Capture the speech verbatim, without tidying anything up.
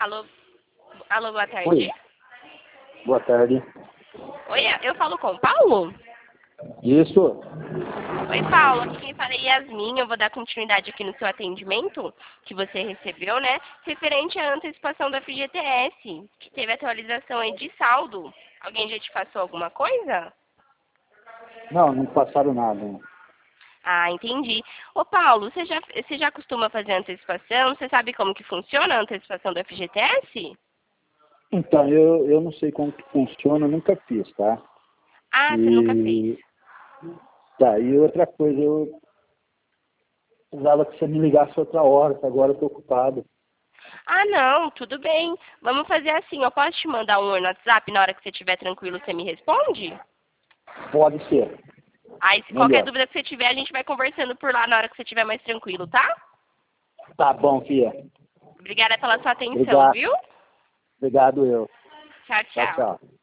Alô, alô, boa tarde. Oi. Boa tarde. Oi, eu falo com o Paulo? Isso. Oi, Paulo. Aqui quem fala é Yasmin. Eu vou dar continuidade aqui no seu atendimento que você recebeu, né? Referente à antecipação da F G T S, que teve atualização aí de saldo. Alguém já te passou alguma coisa? Não, não passaram nada. Não. Ah, entendi. Ô, Paulo, você já, você já costuma fazer antecipação? Você sabe como que funciona a antecipação do F G T S? Então, eu, eu não sei como que funciona, eu nunca fiz, tá? Ah, você nunca fez. E, tá, e outra coisa, eu precisava que você me ligasse outra hora, que agora eu tô ocupado. Ah, não, tudo bem. Vamos fazer assim, eu posso te mandar um oi no WhatsApp, na hora que você estiver tranquilo, você me responde? Pode ser. Aí, se qualquer Melhor. dúvida que você tiver, a gente vai conversando por lá na hora que você estiver mais tranquilo, tá? Tá bom, filha. Obrigada pela sua atenção, Obrigado. viu? Obrigado eu. Tchau, Tchau, tchau. tchau.